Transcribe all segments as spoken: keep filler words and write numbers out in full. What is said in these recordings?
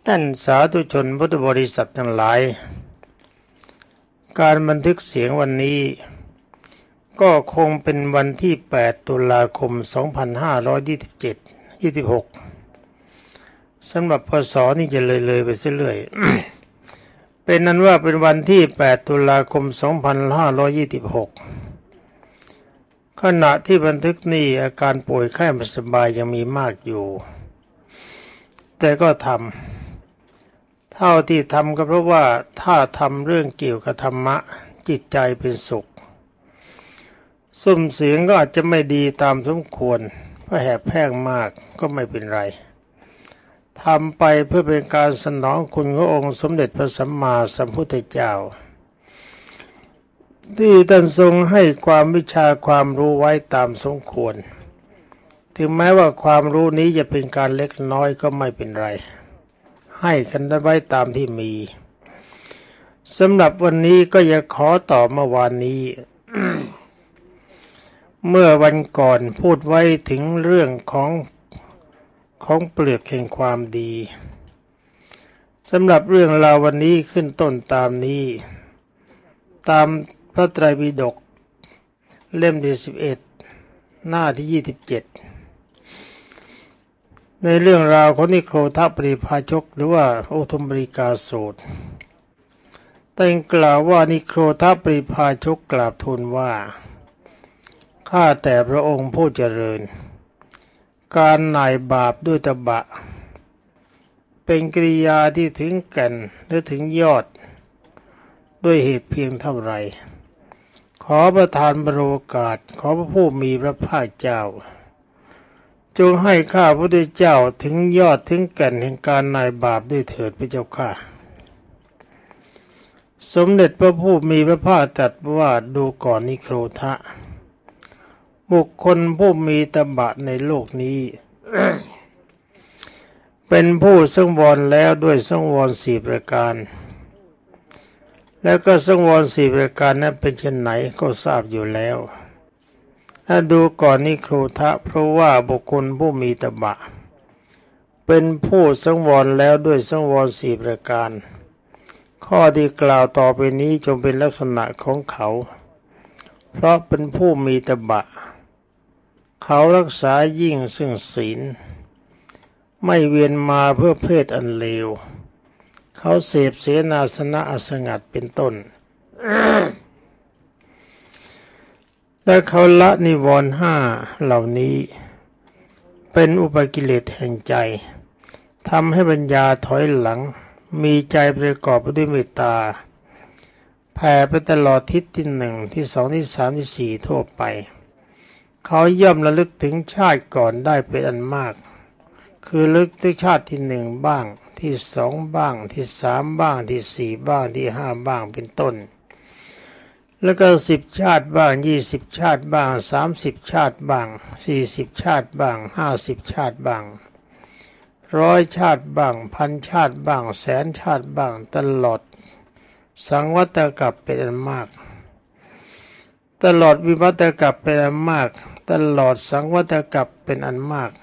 ท่านสาธุชนพุทธบริษัททั้งหลายการบันทึกเสียงวันนี้ก็คงเป็นวันที่แปดตุลาคมสองพันห้าร้อยยี่สิบเจ็ด ยี่สิบหกสำหรับพศนี่จะเลยๆไปเรื่อยๆ เป็นนั้นว่าเป็นวันที่แปดตุลาคมสองพันห้าร้อยยี่สิบหกขณะที่บันทึกนี้อาการป่วยไข้ไม่สบายยังมีมากอยู่แต่ก็ทำเท่าที่ทำก็เพราะว่าถ้าทำเรื่องเกี่ยวกับธรรมะจิตใจเป็นสุขซุ้มเสียงก็อาจจะไม่ดีตามสมควรเพราะแหบแห้งมากก็ไม่เป็นไรทำไปเพื่อเป็นการสนองคุณขององค์สมเด็จพระสัมมาสัมพุทธเจ้าที่ท่านทรงให้ความวิชาความรู้ไว้ตามสมควรถึงแม้ว่าความรู้นี้จะเป็นการเล็กน้อยก็ไม่เป็นไรให้กันได้ไว้ตามที่มีสำหรับวันนี้ก็อยากขอต่อเมื่อวานนี้ เมื่อวันก่อนพูดไว้ถึงเรื่องของของเปลือกแห่งความดีสำหรับเรื่องราววันนี้ขึ้นต้นตามนี้ตามพระไตรปิฎกเล่มที่สิบเอ็ดหน้าที่ยี่สิบเจ็ดในเรื่องราวของนิโครธปริภาชกหรือว่าโอทมบริกาสูตรแต่งกล่าวว่านิโครธปริภาชกกราบทูลว่าข้าแต่พระองค์ผู้เจริญการหน่ายบาปด้วยตบะเป็นกิริยาที่ถึงแก่นและถึงยอดด้วยเหตุเพียงเท่าไรขอประทานบรโอกาสขอพระผู้มีพระภาคเจ้าจงให้ข้าพระพุทธเจ้าถึงยอดถึงแก่นแห่งการหน่ายบาปด้วยเถิดพระเจ้าข้าสมเด็จพระผู้มีพระภาคตรัสว่าดูก่อนนิโครธะบุคคลผู้มีตบะในโลกนี้ เป็นผู้สังวรแล้วด้วยสังวรสี่ประการแล้วก็สังวรสี่ประการนั้นเป็นเช่นไหนก็ทราบอยู่แล้วถ้าดูก่อนนิโครธะเพราะว่าบุคคลผู้มีตบะเป็นผู้สังวรแล้วด้วยสังวรสี่ประการข้อที่กล่าวต่อไปนี้จงเป็นลักษณะของเขาเพราะเป็นผู้มีตบะเขารักษายิ่งซึ่งศีลไม่เวียนมาเพื่อเพศอันเลวเขาเสพเสนาสนะอสงัดเป็นต้น และเขาละนิวรณ์ห้าเหล่านี้เป็นอุปกิเลสแห่งใจทำให้ปัญญาถอยหลังมีใจประกอบด้วยเมตตาแผ่ไปตลอดทิศที่หนึ่งที่สองที่สามที่สี่ทั่วไปเขาย่อมระลึกถึงชาติก่อนได้เป็นอันมากคือระลึกถึงชาติที่หนึ่งบ้างที่สองบ้างที่สามบ้างที่สี่บ้างที่ห้าบ้างเป็นต้นแล้วก็สิบชาติบ้างยี่สิบชาติบ้างสามสิบชาติบ้างสี่สิบชาติบ้างห้าสิบชาติบ้างร้อยชาติบ้างพันชาติบ้างแสนชาติบ้างตลอดสังวัตกัปเป็นอันมากตลอดวิวัตกัปเป็นอันมากตลอดสังวัตกัปเป็นอันมาก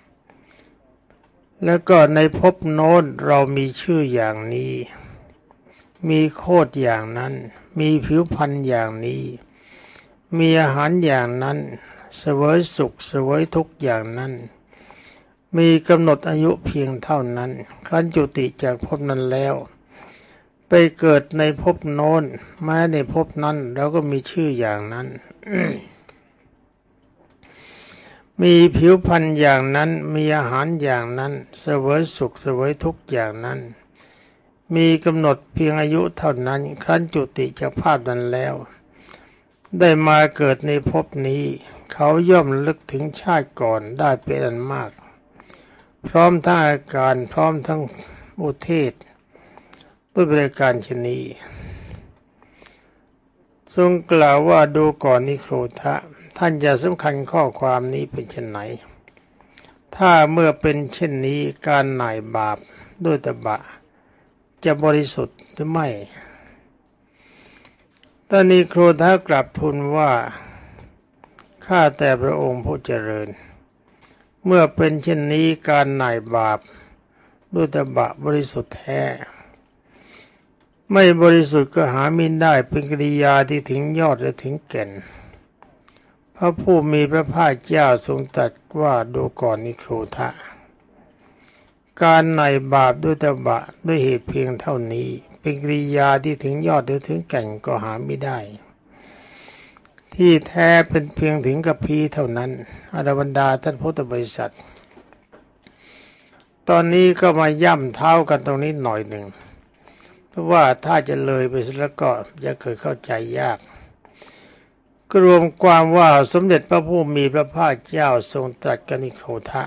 แล้วก็ในภพโน้นเรามีชื่ออย่างนี้มีโคตรอย่างนั้นมีผิวพรรณอย่างนี้มีอาหารอย่างนั้นเสวยสุขเสวยทุกข์อย่างนั้นมีกำหนดอายุเพียงเท่านั้นครั้นจุติจากภพนั้นแล้วไปเกิดในภพโน้นแม้ในภพนั้นเราก็มีชื่ออย่างนั้น มีผิวพรรณอย่างนั้นมีอาหารอย่างนั้นเสวยสุขเสวยทุกข์อย่างนั้นมีกำหนดเพียงอายุเท่านั้นครั้นจุติจากภาพนั้นแล้วได้มาเกิดในภพนี้เขาย่อมระลึกถึงชาติก่อนได้เป็นอันมากพร้อมทั้งอาการพร้อมทั้งอุเทศด้วยบริการชนีทรงกล่าวว่าดูก่อนนิโครธะท่านจะสำคัญข้อความนี้เป็นเช่นไหนถ้าเมื่อเป็นเช่นนี้การหน่ายบาปด้วยตบะจะบริสุทธิ์หรือไม่ตอนนี้นิโครธะกลับทูลว่าข้าแต่พระองค์ผู้เจริญเมื่อเป็นเช่นนี้การหน่ายบาปด้วยตบะบริสุทธิ์แท้ไม่บริสุทธิ์ก็หามิได้เป็นกิริยาที่ถึงยอดและถึงแก่นพระผู้มีพระภาคเจ้าทรงตรัสว่าดูก่อนนิโครธะการในบาปด้วยตบะด้วยเหตุเพียงเท่านี้เป็นกิริยาที่ถึงยอดหรือถึงแก่นก็หาไม่ได้ที่แท้เป็นเพียงถึงกับพีเท่านั้นอรบรรดาท่านพุทธบริษัทตอนนี้ก็มาย่ำเท้ากันตรงนี้หน่อยหนึ่งเพราะว่าถ้าจะเลยไปแล้วก็จะเคยเข้าใจยากก็รวมความว่าสมเด็จพระผู้มีพระภาคเจ้าทรงตรัสกับนิโครธะ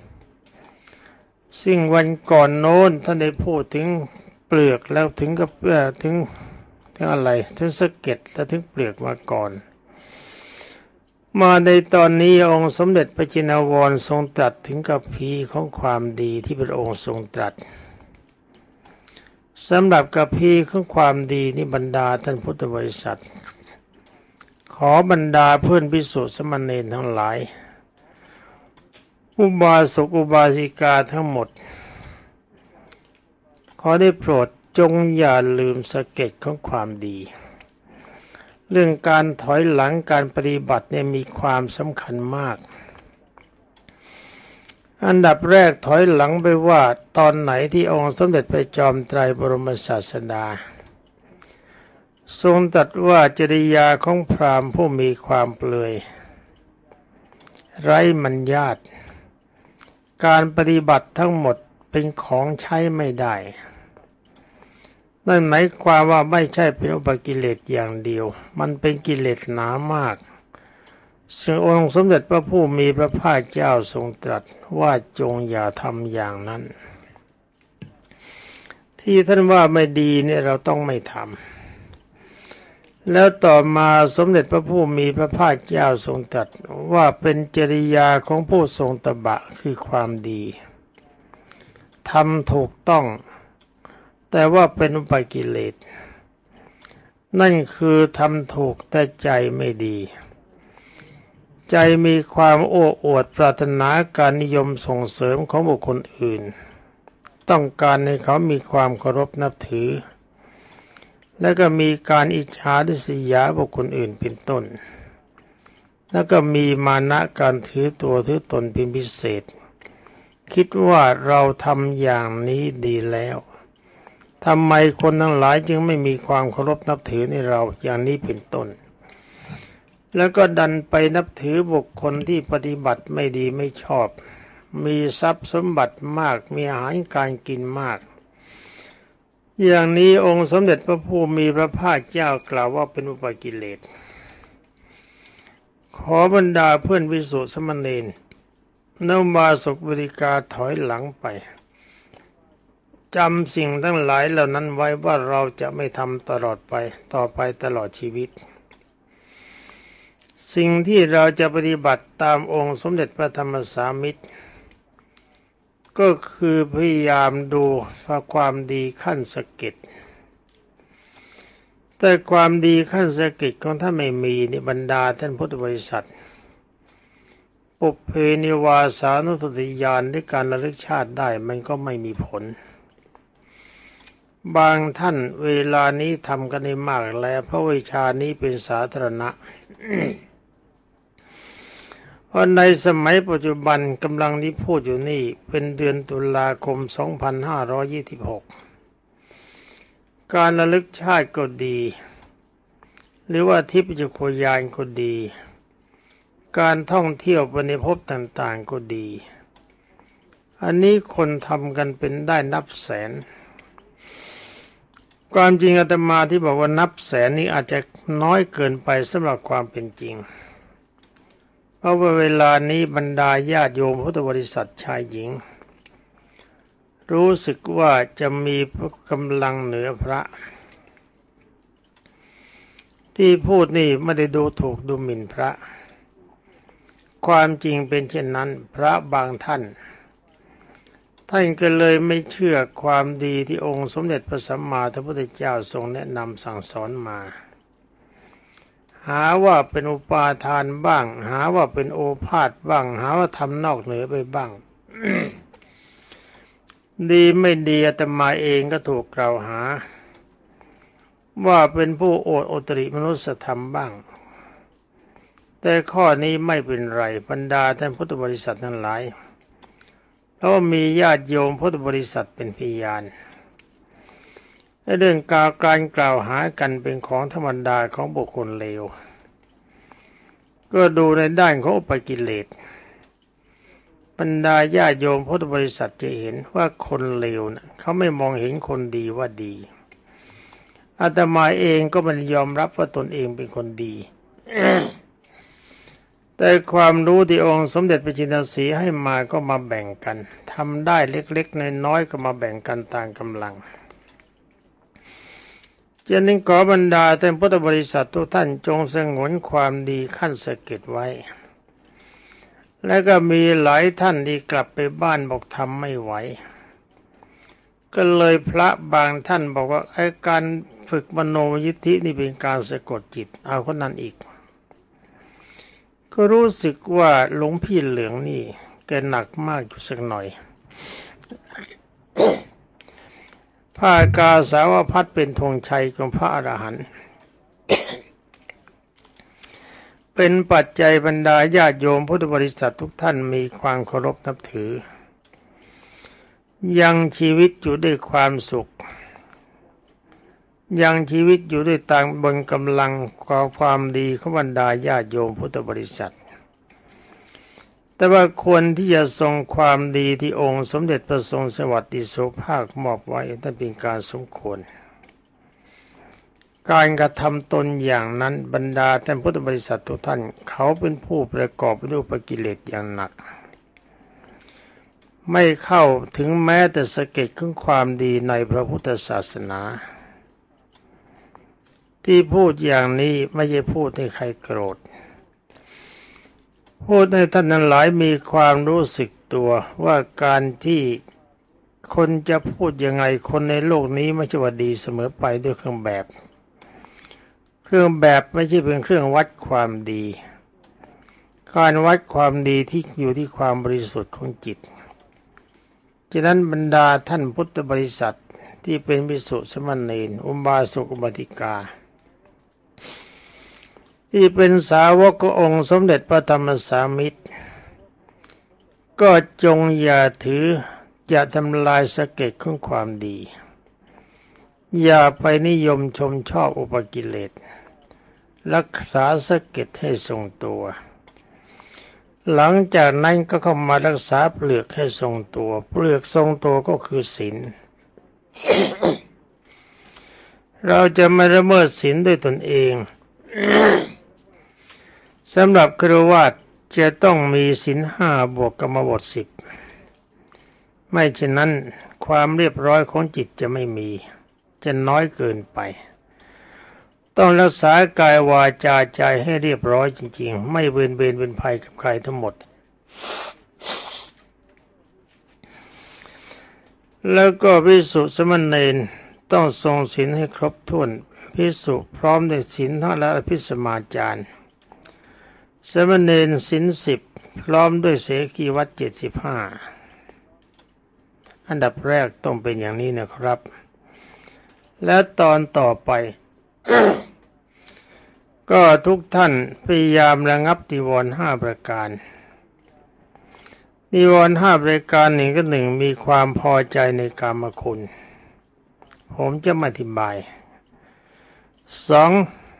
ซึ่งวันก่อนโน้นท่านได้พูดถึงเปลือกแล้วถึงกับเอ่อถึงถึงอะไรถึงสะเก็ดและถึงเปลือกมาก่อนมาในตอนนี้องค์สมเด็จพระจินวรทรงตรัสถึงกัปพีของความดีที่พระองค์ทรงตรัสสำหรับกัปพีของความดีนี่บรรดาท่านพุทธบริษัทขอบรรดาเพื่อนภิกษุสมณเณรทั้งหลายอุบาสกอุบาสิกาทั้งหมดขอได้โปรดจงอย่าลืมสะเก็ดของความดีเรื่องการถอยหลังการปฏิบัติเนี่ยมีความสำคัญมากอันดับแรกถอยหลังไปว่าตอนไหนที่องค์สมเด็จพระจอมไตรบรมศาสดาทรงตรัสว่าจริยาของพราหมณ์ผู้มีความเปลือยไร้มัญญาตการปฏิบัติทั้งหมดเป็นของใช้ไม่ได้นั่นหมายความว่าไม่ใช่เป็นอุปกิเลสอย่างเดียวมันเป็นกิเลสหนามากซึ่งองค์สมเด็จพระผู้มีพระภาคเจ้าทรงตรัสว่าจงอย่าทำอย่างนั้นที่ท่านว่าไม่ดีเนี่ยเราต้องไม่ทำแล้วต่อมาสมเด็จพระผู้มีพระภาคเจ้าทรงตรัสว่าเป็นจริยาของผู้ทรงตบะคือความดีทำถูกต้องแต่ว่าเป็นอุปกิเลสนั่นคือทำถูกแต่ใจไม่ดีใจมีความโอ้อวดปรารถนาการนิยมส่งเสริมของบุคคลอื่นต้องการให้เขามีความเคารพนับถือแล้วก็มีการอิจฉาริษยาบุคคลอื่นเป็นต้นแล้วก็มีมานะการถือตัวถือตนเป็นพิเศษคิดว่าเราทำอย่างนี้ดีแล้วทำไมคนทั้งหลายจึงไม่มีความเคารพนับถือในเราอย่างนี้เป็นต้นแล้วก็ดันไปนับถือบุคคลที่ปฏิบัติไม่ดีไม่ชอบมีทรัพย์สมบัติมากมีอาหารการกินมากอย่างนี้องค์สมเด็จพระผู้มีพระภาคเจ้ากล่าวว่าเป็นอุปกิเลสขอบรรดาเพื่อนภิกษุสมณเณรนอุบาสกอุบาสิกาถอยหลังไปจำสิ่งทั้งหลายเหล่านั้นไว้ว่าเราจะไม่ทำตลอดไปต่อไปตลอดชีวิตสิ่งที่เราจะปฏิบัติตามองค์สมเด็จพระธรรมสามิตรก็คือพยายามดูความดีขั้นสะเก็ดแต่ความดีขั้นสะเก็ดของท่านไม่มีในบรรดาท่านพุทธบริษัทปุพเพนิวาสานุสติญาณด้วยการระลึกชาติได้มันก็ไม่มีผลบางท่านเวลานี้ทำกันได้มากแล้วเพราะวิชานี้เป็นสาธารณะ เพราะในสมัยปัจจุบันกำลังที่พูดอยู่นี่เป็นเดือนตุลาคมสองพันห้าร้อยยี่สิบหกการระลึกชาติก็ดีหรือว่าทิพยจักรยานก็ดีการท่องเที่ยวไปในภพต่างๆก็ดีอันนี้คนทำกันเป็นได้นับแสนความจริงอาตมาที่บอกว่านับแสนนี้อาจจะน้อยเกินไปสำหรับความเป็นจริงเพราะว่าเวลานี้บรรดาญาติโยมพุทธบริษัทชายหญิงรู้สึกว่าจะมีกำลังเหนือพระที่พูดนี่ไม่ได้ดูถูกดูหมิ่นพระความจริงเป็นเช่นนั้นพระบางท่านท่านก็เลยไม่เชื่อความดีที่องค์สมเด็จพระสัมมาสัมพุทธเจ้าทรงแนะนำสั่งสอนมาหาว่าเป็นอุปาทานบ้างหาว่าเป็นโอภาสบ้างหาว่าทำนอกเหนือไปบ้างดีไม่ดีอาตมาเองก็ถูกกล่าวหาว่าเป็นผู้โอดโอตริมนุสธรรมบ้างแต่ข้อนี้ไม่เป็นไรบรรดาท่านพุทธบริษัททั้งหลายเพราะมีญาติโยมพุทธบริษัทเป็นพยานเรื่องการการกล่าวหากันเป็นของธรรมดาของบุคคลเลวก็ดูในด้านของอุปกิเลสบรรดาญาติโยมพุทธบริษัทจะเห็นว่าคนเลวนะเขาไม่มองเห็นคนดีว่าดีอาตมาเองก็มันยอมรับว่าตนเองเป็นคนดี แต่ความรู้ที่องค์สมเด็จพระจินสีให้มาก็มาแบ่งกันทำได้เล็กๆน้อยๆก็มาแบ่งกันตามกำลังฉะนั้นขอบรรดาท่านพุทธบริษัททุกท่านจงสงวนความดีขั้นสะเก็ดไว้และก็มีหลายท่านที่กลับไปบ้านบอกทำไม่ไหวก็เลยพระบางท่านบอกว่าไอ้การฝึกมโนยิทธินี่เป็นการสะกดจิตเอาคนนั้นอีกก็รู้สึกว่าหลวงพี่เหลืองนี่แกหนักมากอยู่สักหน่อย ผ้ากาสาวพัดเป็นธงชัยของพระอรหันต์ เป็นปัจจัยบรรดาญาติโยมพุทธบริษัททุกท่านมีความเคารพนับถือยังชีวิตอยู่ด้วยความสุขยังชีวิตอยู่ด้วยตามบนกำลังความความดีของบรรดาญาติโยมพุทธบริษัทแต่ว่าควรที่จะทรงความดีที่องค์สมเด็จพระทรงสวัสดิโสภาคมอบไว้นั่นเป็นการสมควรการกระทำตนอย่างนั้นบรรดาท่านพุทธบริษัททุกท่านเขาเป็นผู้ประกอบด้วยอุปกิเลสอย่างหนักไม่เข้าถึงแม้แต่สะเก็ดของความดีในพระพุทธศาสนาที่พูดอย่างนี้ไม่ใช่พูดให้ใครโกรธพูดให้ท่านนั้นหลายมีความรู้สึกตัวว่าการที่คนจะพูดยังไงคนในโลกนี้ไม่ใช่ว่าดีเสมอไปด้วยเครื่องแบบเครื่องแบบไม่ใช่เป็นเครื่องวัดความดีการวัดความดีที่อยู่ที่ความบริสุทธิ์ของจิตฉะนั้นบรรดาท่านพุทธบริษัทที่เป็นภิกษุสมณเณรอุบาสกอุบาสิกาที่เป็นสาวกขององค์สมเด็จพระธรรมสามิตรก็จงอย่าถืออย่าทำลายสะเก็ดของความดีอย่าไปนิยมชมชอบอุปกิเลสรักษาสะเก็ดให้ทรงตัวหลังจากนั้นก็เข้ามารักษาเปลือกให้ทรงตัวเปลือกทรงตัวก็คือศีล เราจะไม่ละเมิดศีลด้วยตนเอง สำหรับฆราวาสจะต้องมีศีลห้าบวกกรรมบทสิบไม่เช่นนั้นความเรียบร้อยของจิตจะไม่มีจะน้อยเกินไปต้องรักษากายวาจาใจให้เรียบร้อยจริงๆไม่เบียดเบียนเป็นภัยกับใครทั้งหมดแล้วก็ภิกษุสมณเณรต้องทรงศีลให้ครบถ้วนภิกษุพร้อมด้วยศีลทั้งและอภิสมาจารสมณเณรศีลสิบพร้อมด้วยเสกีวัตรเจ็ดสิบห้าอันดับแรกต้องเป็นอย่างนี้นะครับและตอนต่อไป ก็ทุกท่านพยายามระงับนิวรณ์ห้าประการนิวรณ์ห้าประการหนึ่งก็หนึ่งมีความพอใจในกามคุณผมจะมาอธิบายสอง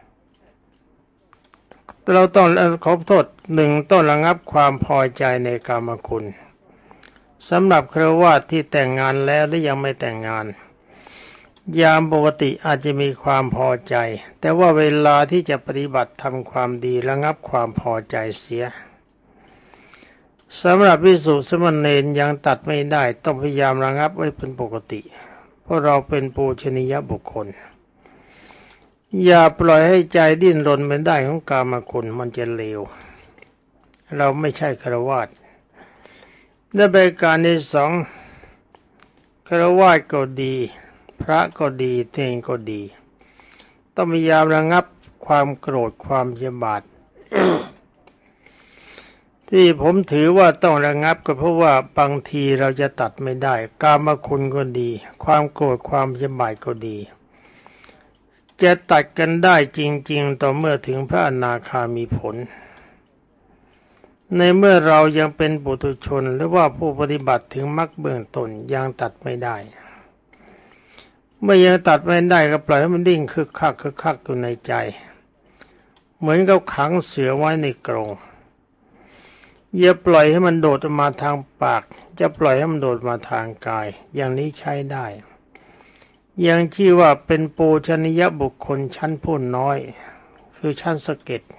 เราต้องขอโทษหนึ่งต้องระงับความพอใจในกามคุณสำหรับฆราวาสที่แต่งงานแล้วและยังไม่แต่งงานยามปกติอาจจะมีความพอใจแต่ว่าเวลาที่จะปฏิบัติทำความดีระงับความพอใจเสียสำหรับภิกษุสมณเณรยังตัดไม่ได้ต้องพยายามระงับไว้เป็นปกติเพราะเราเป็นปูชนียบุคคลอย่าปล่อยให้ใจดิ้นรนเป็นได้ของกามคุณมันจะเลวเราไม่ใช่ฆราวาสและประการที่สองฆราวาสก็ดีพระก็ดีเทงก็ดีต้องพยายามระงับความโกรธความพยาบาทที่ผมถือว่าต้องระงับก็เพราะว่าบางทีเราจะตัดไม่ได้กามคุณก็ดีความโกรธความพยาบาทก็ดีจะตัดกันได้จริงๆต่อเมื่อถึงพระอนาคามีผลในเมื่อเรายังเป็นปุถุชนหรือว่าผู้ปฏิบัติถึงมรรคเบื้องต้นยังตัดไม่ได้เมื่อยังตัดไม่ได้ก็ปล่อยให้มันดิ้นคึกคักคึกคักอยู่ในใจเหมือนกับขังเสือไว้ในกรงอย่าปล่อยให้มันโดดออกมาทางปากจะปล่อยให้มันโดดมาทางกายอย่างนี้ใช้ได้ยังชื่อว่าเป็นปูชนียบุคคลชั้นผู้น้อยคือชั้นสะเก็ด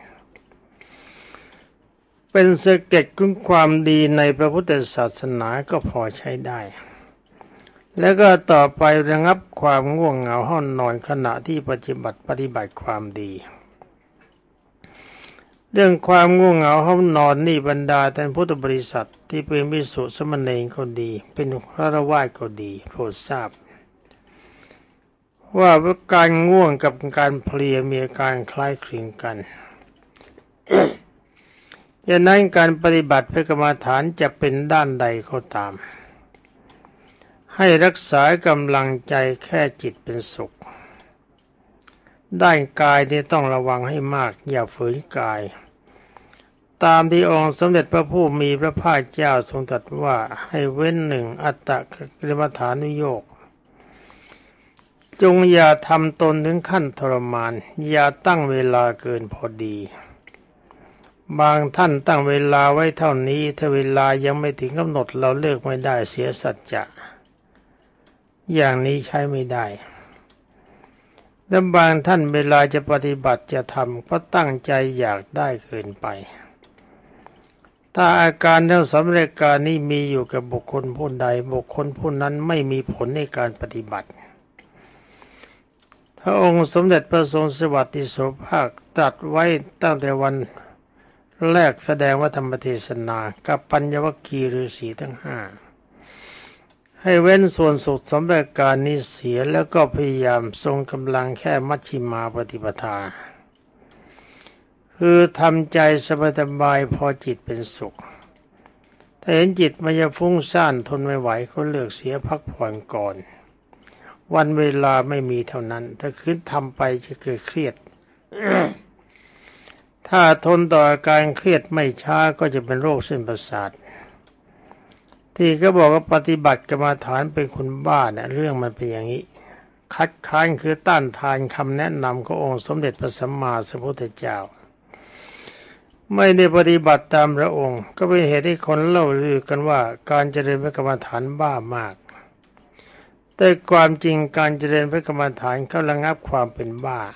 เป็นสะเก็ดคุณความดีในพระพุทธศาสนาก็พอใช้ได้แล้วก็ต่อไประงับความง่วงเหงาห้อนนอนขณะที่ปฏิบัติปฏิบัติความดีเรื่องความง่วงเหงาห้องนอนนี่บรรดาท่านพุทธบริษัทที่เป็นภิกษุสมณเณรก็ดีเป็นพระฆราวาสก็ดีโปรดทราบว่าการง่วงกับการเพลียมีอาการคล้ายคลึงกัน ดังนั้นการปฏิบัติเพื่อกรรมฐานจะเป็นด้านใดก็ตามให้รักษากำลังใจแค่จิตเป็นสุขด้านกายนี่ต้องระวังให้มากอย่าฝืนกายตามที่องค์สมเด็จพระผู้มีพระภาคเจ้าทรงตรัสว่าให้เว้นหนึ่งอัตตกิลมัฏฐานุโยคจงอย่าทำตนถึงขั้นทรมานอย่าตั้งเวลาเกินพอดีบางท่านตั้งเวลาไว้เท่านี้ถ้าเวลายังไม่ถึงกำหนดเราเลิกไม่ได้เสียสัจจะอย่างนี้ใช้ไม่ได้และบางท่านเวลาจะปฏิบัติจะทำก็ตั้งใจอยากได้เกินไปถ้าอาการทั้งสามรายการนี้มีอยู่กับบุคคลผู้ใดบุคคลผู้นั้นไม่มีผลในการปฏิบัติพระองค์สมเด็จพระทรงสวัสดิโสภาคตรัสไว้ตั้งแต่วันแรกแสดงว่าธรรมเทศนากับปัญญวัคคีย์ฤาษีทั้งห้าให้เว้นส่วนสุดสำหรับการนี้เสียแล้วก็พยายามทรงกำลังแค่มัชฌิมาปฏิปทาคือทำใจสบายๆพอจิตเป็นสุขถ้าเห็นจิตมันจะฟุ้งซ่านทนไม่ไหวก็เลือกเสียพักผ่อนก่อนวันเวลาไม่มีเท่านั้นถ้าคืนทำไปจะเกิดเครียด ถ้าทนต่ออาการเครียดไม่ช้าก็จะเป็นโรคเส้นประสาทที่เขาบอกว่าปฏิบัติกรรมฐานเป็นคนบ้าเนี่ยเรื่องมันเป็นอย่างนี้คัดค้านคือต้านทานคำแนะนำขององค์สมเด็จพระสัมมาสัมพุทธเจ้าไม่ได้ปฏิบัติตามพระองค์ก็เป็นเหตุให้คนเล่าลือกันว่าการเจริญพระกรรมฐานบ้ามากแต่ความจริงการเจริญพระกรรมฐานเขาระงับความเป็นบ้า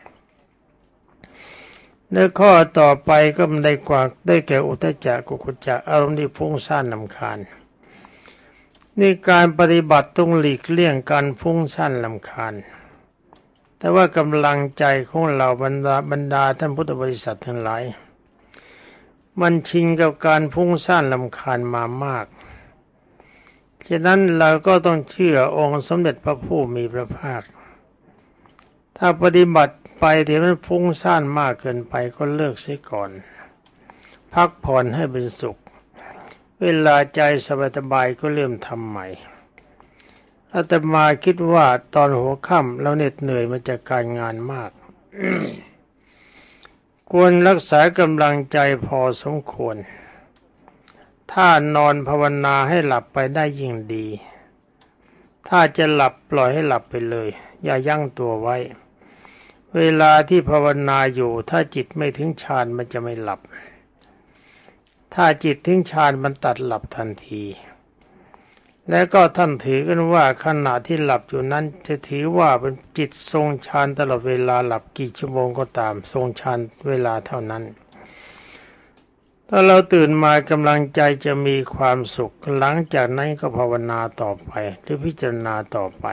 ในข้อต่อไปก็ได้กว่าได้แก่อุทธัจจะกุกุจจะอารมณ์ที่ฟุ้งซ่านรำคาญนี่การปฏิบัติต้องหลีกเลี่ยงการฟุ้งซ่านรำคาญแต่ว่ากำลังใจของเราบรรดาบรรดาท่านพุทธบริษัททั้งหลายมันชินกับการฟุ้งซ่านรำคาญมามากฉะนั้นเราก็ต้องเชื่อองค์สมเด็จพระผู้มีพระภาคถ้าปฏิบัติไปที่มันฟุ้งซ่านมากเกินไปก็เลิกเสียก่อนพักผ่อนให้เป็นสุขเวลาใจสบายๆก็เริ่มทำใหม่อาตมาคิดว่าตอนหัวค่ำเราเหน็ดเหนื่อยมาจากการงานมาก ควรรักษากำลังใจพอสมควรถ้านอนภาวนาให้หลับไปได้ยิ่งดีถ้าจะหลับปล่อยให้หลับไปเลยอย่ายั้งตัวไว้เวลาที่ภาวนาอยู่ถ้าจิตไม่ถึงฌานมันจะไม่หลับถ้าจิตถึงฌานมันตัดหลับทันทีและก็ท่านถือกันว่าขณะที่หลับอยู่นั้นจะถือว่าเป็นจิตทรงฌานตลอดเวลาหลับกี่ชั่วโมงก็ตามทรงฌานเวลาเท่านั้นถ้าเราตื่นมากำลังใจจะมีความสุขหลังจากนั้นก็ภาวนาต่อไปหรือพิจารณาต่อไป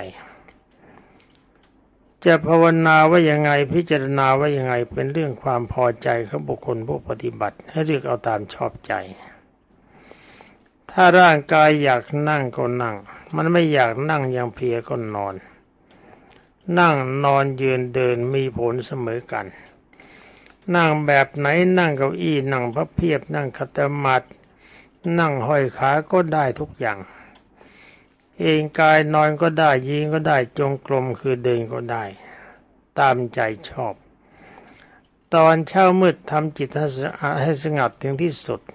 จะภาวนาว่ายังไงพิจารณาว่ายังไงเป็นเรื่องความพอใจของบุคคลผู้ปฏิบัติให้เลือกเอาตามชอบใจถ้าร่างกายอยากนั่งก็นั่งมันไม่อยากนั่งยังเพลียก็นอนนั่งนอนยืนเดินมีผลเสมอกันนั่งแบบไหนนั่งเก้าอี้นั่งพับเพียบนั่งขัดสมาธินั่งห้อยขาก็ได้ทุกอย่างเองกายนอนก็ได้ยืนก็ได้จงกรมคือเดินก็ได้ตามใจชอบตอนเช้ามืดทำจิตให้สงบถึงที่สุด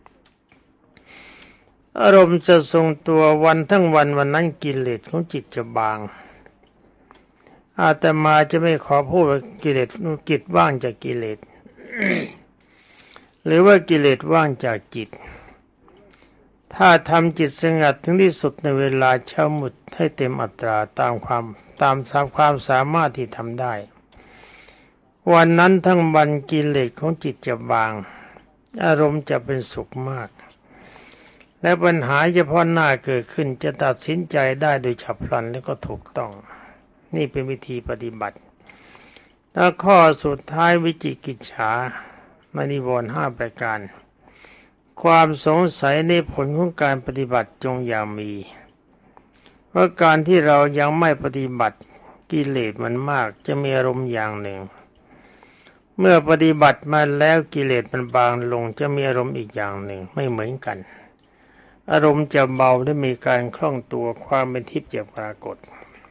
อารมณ์จะทรงตัววันทั้งวันวันนั้นกิเลสของจิตจะบางอาตมาจะไม่ขอพูดว่ากิเลสจิตว่างจากกิเลส หรือว่ากิเลสว่างจากจิตถ้าทำจิตสงบถึงที่สุดในเวลาเช้ามืดให้เต็มอัตราตามความตามความสามารถที่ทำได้วันนั้นทั้งวันกิเลสของจิตจะบางอารมณ์จะเป็นสุขมากและปัญหาเฉพาะหน้าเกิดขึ้นจะตัดสินใจได้โดยฉับพลันและก็ถูกต้องนี่เป็นวิธีปฏิบัติแล้วข้อสุดท้ายวิจิกิจฉาในนิวรณ์ห้าประการความสงสัยในผลของการปฏิบัติจงอย่ามีเพราะการที่เรายังไม่ปฏิบัติกิเลสมันมากจะมีอารมณ์อย่างหนึ่งเมื่อปฏิบัติมาแล้วกิเลสมันบางลงจะมีอารมณ์อีกอย่างหนึ่งไม่เหมือนกันอารมณ์จะเบาและมีการคล่องตัวความเป็นทิพย์จะปรากฏ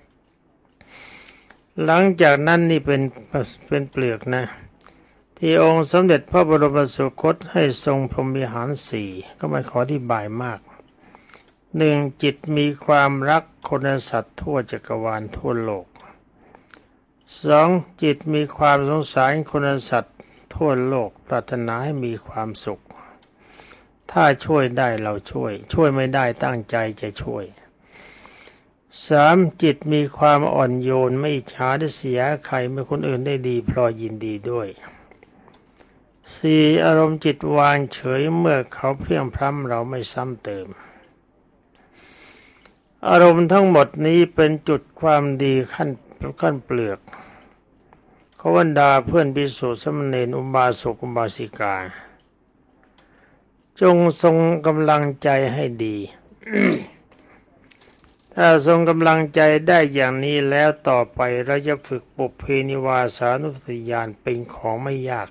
หลังจากนั้นนี่เป็นเป็นเปลือกนะที่องค์สมเด็จพระบรมสุคตให้ทรงพรหมวิหารสี่ก็ไม่ขออธิบายมากหนึ่งจิตมีความรักคนสัตว์ทั่วจักรวาลทั่วโลกสองจิตมีความสงสารคนสัตว์ทั่วโลกปรารถนาให้มีความสุขถ้าช่วยได้เราช่วยช่วยไม่ได้ตั้งใจจะช่วยสามจิตมีความอ่อนโยนไม่อิจฉาได้เสียใครเมื่อคนอื่นได้ดีพลอยยินดีด้วยสี่อารมณ์จิตวางเฉยเมื่อเขาเพลี่ยงพล้ำเราไม่ซ้ำเติมอารมณ์ทั้งหมดนี้เป็นจุดความดีขั้นขั้นเปลือกเขาบรรดาเพื่อนภิกษุสามเณรอุบาสกอุบาสิกาจงทรงกำลังใจให้ดี ถ้าทรงกำลังใจได้อย่างนี้แล้วต่อไปเราจะฝึกปุพเพนิวาสานุสติญาณเป็นของไม่ยาก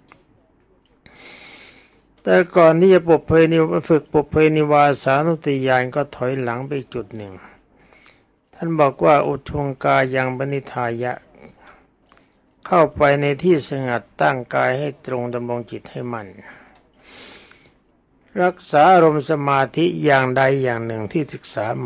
แต่ก่อนที่จะปุพเพนิฝึกปุพเพนิวาสานุสติญาณก็ถอยหลังไปจุดหนึ่งท่านบอกว่าอุทวงกายังปณิธายะเข้าไปในที่สงัดตั้งกายให้ตรงดำรงจิตให้มั่นรักษาอารมณ์สมาธิอย่างใดอย่างหนึ่งที่ศึกษามา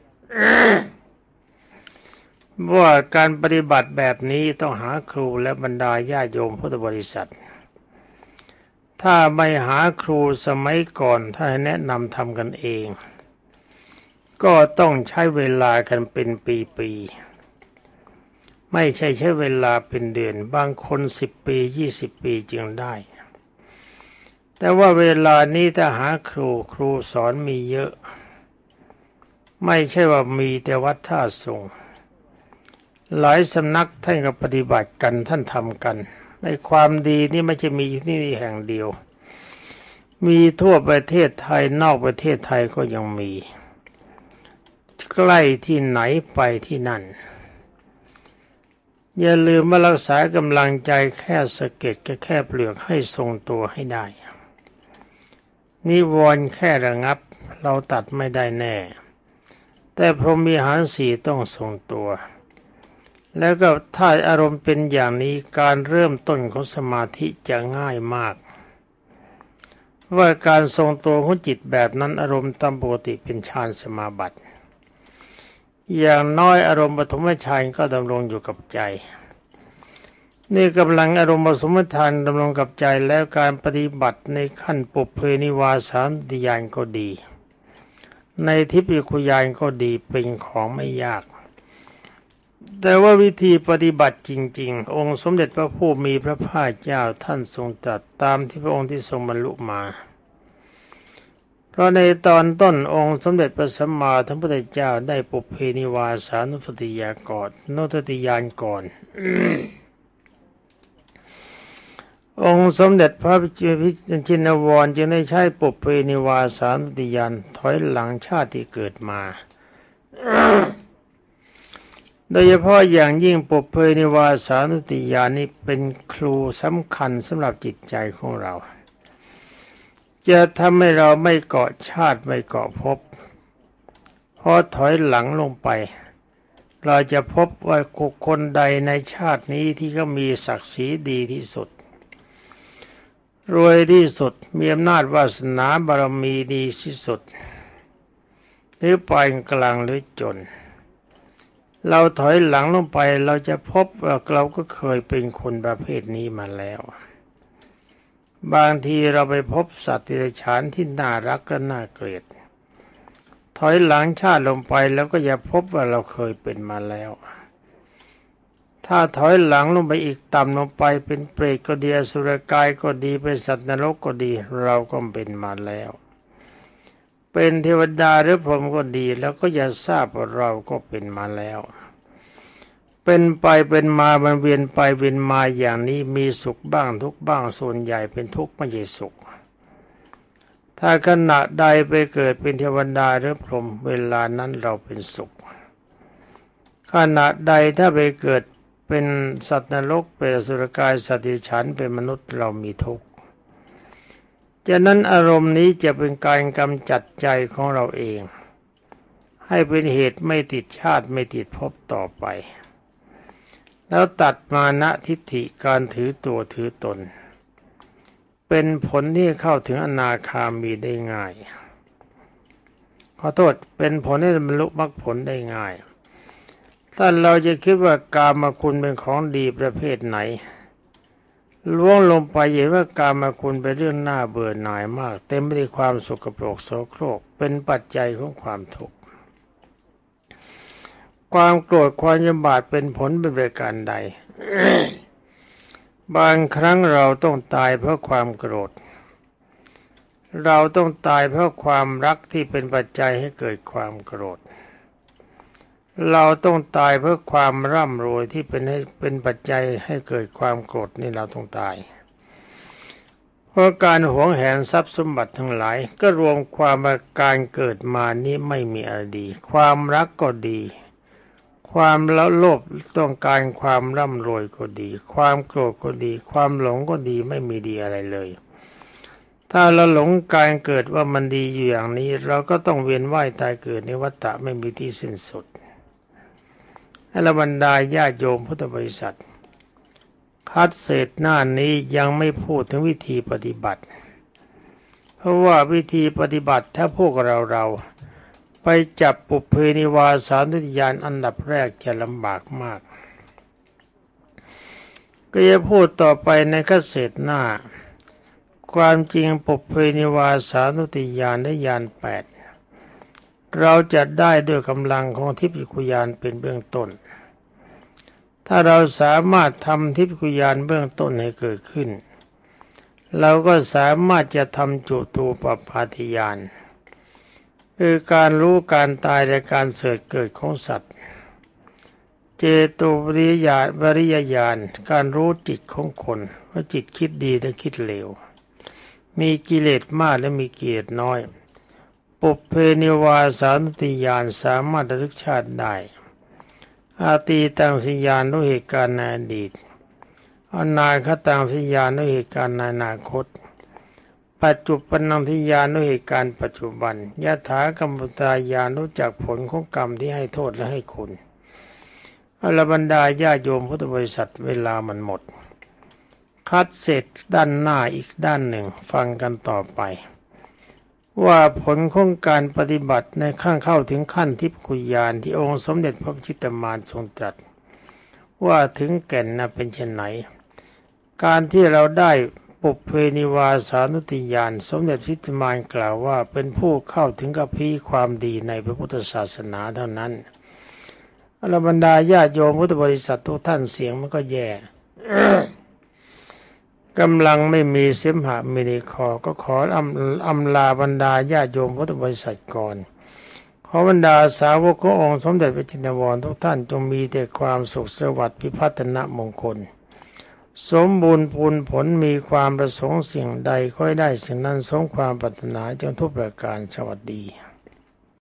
ว่าการปฏิบัติแบบนี้ต้องหาครูและบรรดาญาโยมพุทธบริษัทถ้าไม่หาครูสมัยก่อนถ้าให้แนะนำทำกันเองก็ต้องใช้เวลากันเป็นปีๆไม่ใช่ใช้เวลาเป็นเดือนบางคนสิบปียี่สิบปีจึงได้แต่ว่าเวลานี้ถ้าหาครูครูสอนมีเยอะไม่ใช่ว่ามีแต่วัดท่าทรงหลายสำนักท่านก็ปฏิบัติกันท่านทำกันในความดีนี่ไม่ใช่มีที่นี่แห่งเดียวมีทั่วประเทศไทยนอกประเทศไทยก็ยังมีใกล้ที่ไหนไปที่นั่นอย่าลืมว่ารักษากำลังใจแค่สะเก็ดก็แค่เปลือกให้ทรงตัวให้ได้นิวรณ์แค่ระงับเราตัดไม่ได้แน่แต่พรหมวิหารสี่ต้องทรงตัวแล้วก็ถ้าอารมณ์เป็นอย่างนี้การเริ่มต้นของสมาธิจะง่ายมากว่าการทรงตัวของจิตแบบนั้นอารมณ์ตามปกติเป็นฌานสมาบัติอย่างน้อยอารมณ์ปฐมฌานก็ดำรงอยู่กับใจนี่กำลังอารมณ์ปฐมฌานดำรงกับใจแล้วการปฏิบัติในขั้นปุพเพนิวาสานุสติญาณก็ดีในทิพยคุญาณก็ดีเป็นของไม่ยากแต่ว่าวิธีปฏิบัติจริงๆองค์สมเด็จพระผู้มีพระภาคเจ้าท่านทรงตรัสตามที่พระองค์ที่ทรงบรรลุมาเพราะในตอนต้นองค์สมเด็จพระสัมมาสัมพุทธเจ้าได้ปุพเพนิวาสานุสติญาณก่อนนุสติญาณก่อน องค์สมเด็จพระพิชินวรจึงได้ใช้ปุพเพนิวาสานุสติญาณถอยหลังชาติที่เกิดมาโดยเฉพาะอย่างยิ่งปุพเพนิวาสานุสติญาณนี้เป็นครูสำคัญสำหรับจิตใจของเราจะทำให้เราไม่เกาะชาติไม่เกาะภพพอถอยหลังลงไปเราจะพบว่าคนใดในชาตินี้ที่เขามีศักดิ์ศรีดีที่สุดรวยที่สุดมีอำนาจวาสนาบารมีดีที่สุดหรือปานกลางหรือจนเราถอยหลังลงไปเราจะพบว่าเราก็เคยเป็นคนประเภทนี้มาแล้วบางทีเราไปพบสัตว์ที่ฉานที่น่ารักและน่าเกลียดถอยหลังชาติลงไปแล้วก็จะพบว่าเราเคยเป็นมาแล้วถ้าถอยหลังลงไปอีกต่ำลงไปเป็นเปรตก็ดีอสุรกายก็ดีเป็นสัตว์นรกก็ดีเราก็เป็นมาแล้วเป็นเทวดาหรือพรหมก็ดีแล้วก็จะทราบว่าเราก็เป็นมาแล้วเป็นไปเป็นมามันเวียนไปเวียนมาอย่างนี้มีสุขบ้างทุกข์บ้างส่วนใหญ่เป็นทุกข์ไม่ใช่สุขถ้าขณะใดไปเกิดเป็นเทวดาหรือพรหมเวลานั้นเราเป็นสุขขณะใดถ้าไปเกิดเป็นสัตว์นรกเป็นอสุรกายสัตว์เดรัจฉานเป็นมนุษย์เรามีทุกข์ฉะนั้นอารมณ์นี้จะเป็นการกำจัดใจของเราเองให้เป็นเหตุไม่ติดชาติไม่ติดภพต่อไปแล้วตัดมานะทิฏฐิการถือตัวถือตนเป็นผลที่เข้าถึงอนาคามีได้ง่ายขอโทษเป็นผลให้บรรลุมรรคผลได้ง่ายถ้าเราจะคิดว่ากามคุณเป็นของดีประเภทไหนล่วงลงไปเห็นว่ากามคุณเป็นเรื่องน่าเบื่อหน่ายมากเต็มไปด้วยความสกปรกโสโครกเป็นปัจจัยของความทุกข์ความโกรธความยำบาดเป็นผลเป็นประการใด บางครั้งเราต้องตายเพราะความโกรธเราต้องตายเพราะความรักที่เป็นปัจจัยให้เกิดความโกรธเราต้องตายเพราะความร่ำรวยที่เป็นให้เป็นปัจจัยให้เกิดความโกรธนี่เราต้องตายเพราะการหวงแหนทรัพย์สมบัติทั้งหลายก็รวมความว่าการเกิดมานี้ไม่มีอะไรดีความรักก็ดีความโลภต้องการความร่ำรวยก็ดีความโกรธก็ดีความหลงก็ดีไม่มีดีอะไรเลยถ้าเราหลงการเกิดว่ามันดีอยู่อย่างนี้เราก็ต้องเวียนว่ายตายเกิดในวัฏฏะไม่มีที่สิ้นสุดให้บรรดาญาติโยมพุทธบริษัทคัดเศษหน้านี้ยังไม่พูดถึงวิธีปฏิบัติเพราะว่าวิธีปฏิบัติถ้าพวกเราเราไปจับปุพเพนิวาสานุสติญาณอันดับแรกจะลำบากมากก็จะพูดต่อไปในคัดเศษหน้าความจริงปุพเพนิวาสานุสติญาณได้ญาณแปดเราจะได้ด้วยกำลังของทิพยคุญาณเป็นเบื้องต้นถ้าเราสามารถทำทิพยคุญาณเบื้องต้นให้เกิดขึ้นเราก็สามารถจะทำจุตูปปาทิญาณคือการรู้การตายและการเสดเกิดของสัตว์เจโตปริยญาณปริยญาณการรู้จิตของคนว่าจิตคิดดีและคิดเลวมีกิเลสมากและมีกิเลสน้อยปุพเพนิวาสานุสติญาณสามารถระลึกชาติได้อาตีตังสิญาณรู้เหตุการณ์ในอดีตอนาคตังสิญาณรู้เหตุการณ์ในอนาคตปัจจุบันนังสิญาณรู้เหตุการณ์ปัจจุบันยถากรรมตายานรู้จักผลของกรรมที่ให้โทษและให้คุณอรบรรดาญาโยมพุทธบริษัทเวลามันหมดคัดเสร็จด้านหน้าอีกด้านหนึ่งฟังกันต่อไปว่าผลของการปฏิบัติในขั้นเข้าถึงขั้นทิพยคุญาณที่องค์สมเด็จพระจิตตมารทรงตรัสว่าถึงแก่นน่ะเป็นเช่นไหนการที่เราได้ปุพเพนิวาสานุสติญาณสมเด็จพระจิตตมารกล่าวว่าเป็นผู้เข้าถึงกัปพีความดีในพระพุทธศาสนาเท่านั้นอรบรรดาญาโยมพุทธบริษัททุกท่านเสียงมันก็แย่ กำลังไม่มีเสมหะมีในคอก็ขออำอำลาบรรดาญาโยมพุทธบริษัทก่อนขอบรรดาสาวกขององค์สมเด็จพระจินวรทุกท่านจงมีแต่ความสุขสวัสดิ์พิพัฒนมงคลสมบูรณ์พูนผลมีความประสงค์สิ่งใดค่อยได้สิ่งนั้นสมความปรารถนาจงทุกประการสวัสดี